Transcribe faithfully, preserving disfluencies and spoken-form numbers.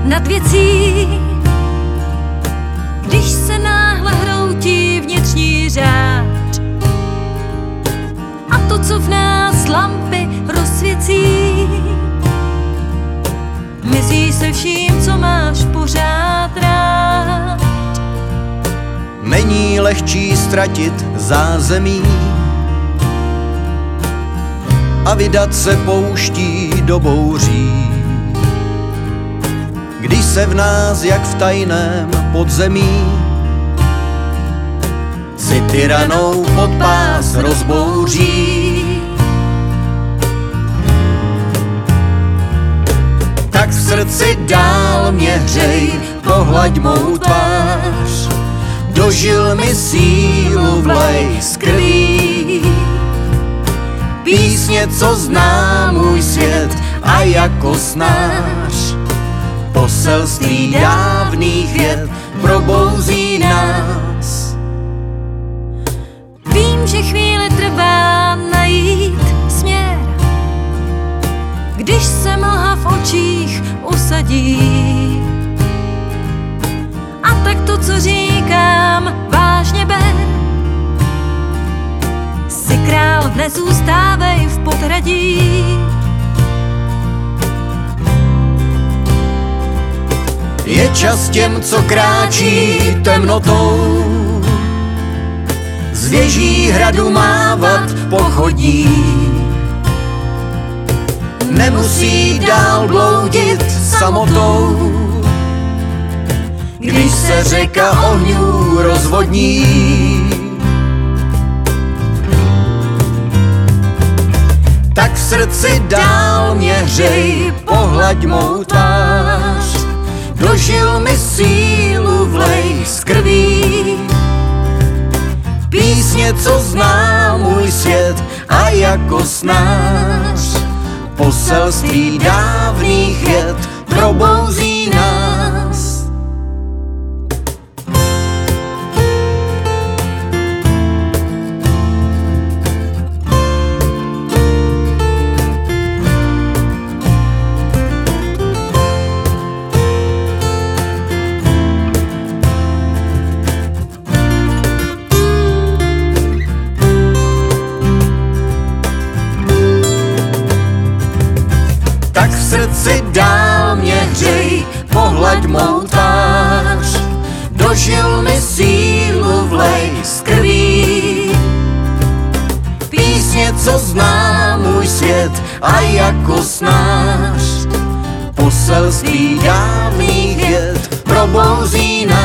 nad věcí, když se náhle hroutí vnitřní řád a to, co v nás lampy rozsvěcí, mizí se vším, co máš pořád rád. Není lehčí ztratit zázemí a vydat se pouští do bouří, když se v nás, jak v tajném podzemí, si tyranou pod pás rozbouří. Tak v srdci dál mě hřej, pohlaď mou tvář, dožil mi sílu vlej z krví. Písně, co zná můj svět a jako snář, poselství dávných vět probouzí nás. Vím, že chvíli trvá najít směr, když se mlha v očích usadí. A tak to, co říkám, vážně ber. Jsi král, nezůstávej v podradí. Je čas těm, co kráčí temnotou, z věží hradu mávat pochodí. Nemusí dál bloudit samotou, když se řeka ohňů rozvodní. Tak v srdci dál mě hřej, pohlaď mou tvář, dožil mi sílu vlej z krví. Písně, co zná můj svět a jako snář, poselství dávných vět probouzí nás. Tak v srdci dál mě hřej, pohlaď mou tvář, dožil mi sílu vlej z krví. Písně, co zná můj svět a jako snář, poselství dávných vět probouzí nás.